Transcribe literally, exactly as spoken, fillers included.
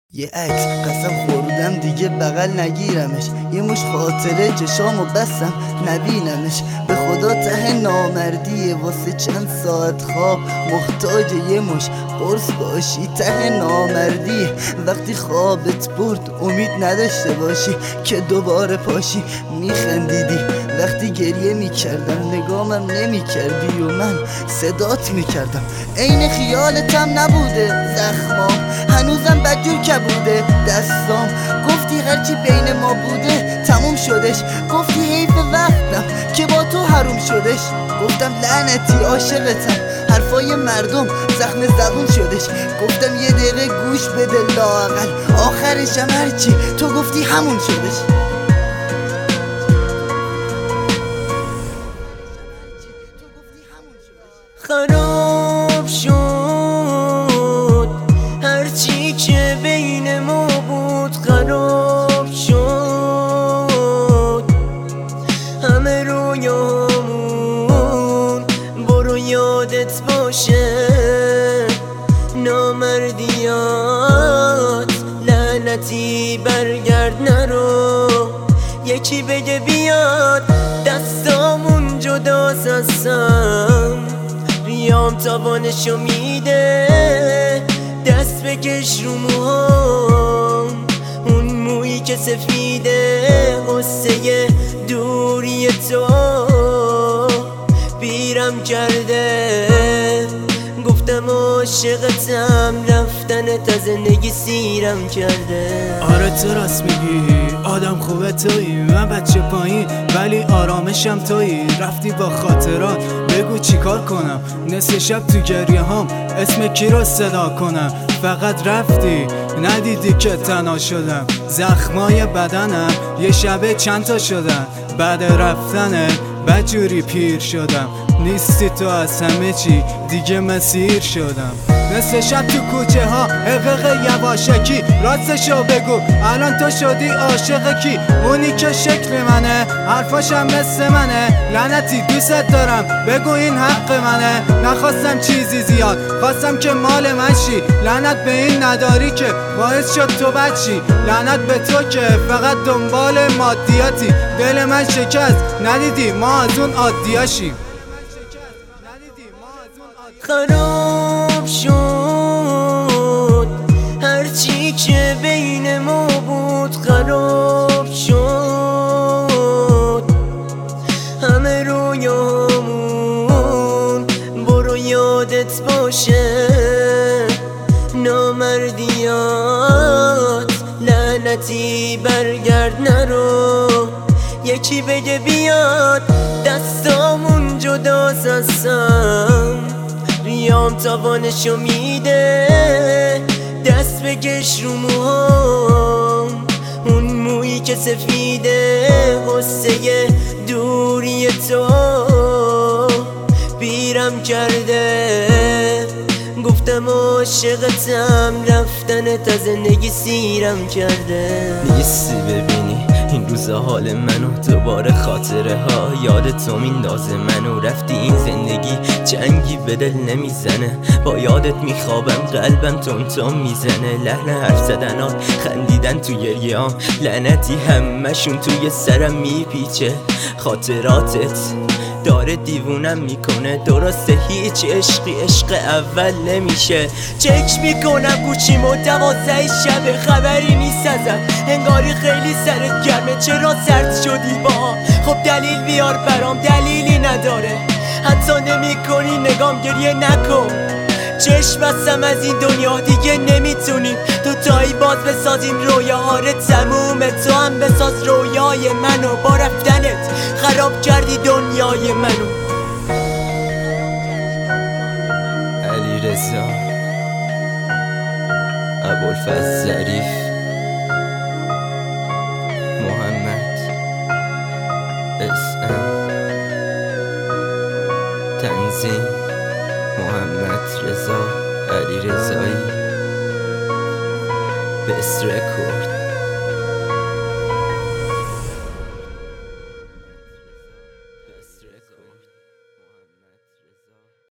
یه عکس قسم خوردم دیگه بغل نگیرمش، یه مش خاطره چشامو بستم نبینمش. به خدا ته نامردیه واسه چند ساعت خواب محتاج یه مش قرص باشی. ته نامردیه وقتی خوابت برد امید نداشته باشی که دوباره پاشی. میخندیدی وقتی گریه میکردم، نگامم نمیکردی و من صدات میکردم. عین خیالتم نبوده زخمام، هنوزم بدجور کبوده دستام. گفتی هرچی بین ما بوده تموم شدش، گفتی حیف وقتم که با تو حروم شدش. گفتم لعنتی عاشقتم، حرفای مردم زخم زبون شدش. گفتم یه دقیقه گوش بده لااقل، آخرشم هرچی تو گفتی همون شدش. خراب شد هرچی که بین ما بود، خراب شد همه رویامون. برو یادت باشه نامردیات، لعنتی برگرد نرو. یکی بگه بیاد دستامون جداست از هم، ریام تاوانشو میده. دست بکش رو موهام، اون مویی که سفیده. غصه دوری تو بیرم کرده. گفتم عاشقتم، رفتنت از زندگی سیرم کرده. آره تو راست میگی، آدم خوبه تویی، من بچه پایین ولی آرامشم تویی. رفتی با خاطرات، بگو چیکار کنم. نصف شب تو گریه هم اسم کی رو صدا کنم. فقط رفتی ندیدی که تنها شدم. زخمای بدنم یه شبه چند تا شدن. بعد رفتنه بدجوری پیر شدم. نیستی تو از همه چی دیگه مسیر شدم. نصف شب تو کوچه ها حقیق یواشکی، راستشو بگو الان تو شدی عاشق کی؟ اونی که شکل منه حرفاشم مثل منه. لعنتی دوست دارم بگو این حق منه. نخواستم چیزی زیاد، خواستم که مال من شی. لعنت به این نداری که باعث شد تو بچی. لعنت به تو که فقط دنبال مادیاتی. دل من شکست ندیدی ما از اون عادیاشیم. خراب شد هرچی که بین ما بود، خراب شد همه رویامون. برو یادت باشه نامردیات، لعنتی برگرد نرو. یکی بگه بیاد دستامون جداست از هم، ریام تاوانشو میده. دست بکش رو موهام، اون مویی که سفیده. غصه دوری تو بیرم کرده. گفتم عاشقتم، رفتنت از زندگی سیرم کرده. نیستی ببینی این روزا حال منو، دوباره خاطره ها یاد تو میندازه منو. رفتی این زندگی جنگی به دل نمیزنه، با یادت میخوابم قلبم تون تون میزنه. لحن حرف زدنات، خندیدن تو گریه‌ام، لعنتی همشون توی سرم میپیچه. خاطراتت داره دیوونم میکنه، درسته هیچ عشقی عشق اول نمیشه. چک میکنم گوشیمو دوازده شب، خبری نیست ازم، انگاری خیلی سرت گرمه. چرا سرد شدی با؟ خب دلیل بیار برام، دلیلی نداره. حتی نمی کنی نگام، گریه نکن. چشم بستم از این دنیا دیگه نمیتونیم تو تایی باز بسازیم رویا. آره تمومه، تو هم بساز رویای منو. با رفتنت خراب کردی دنیای منو. علیرضا، ابوالفضل ظریف، محمد اسم، تنظیم محمد رضا علیرضایی، بست رکورد.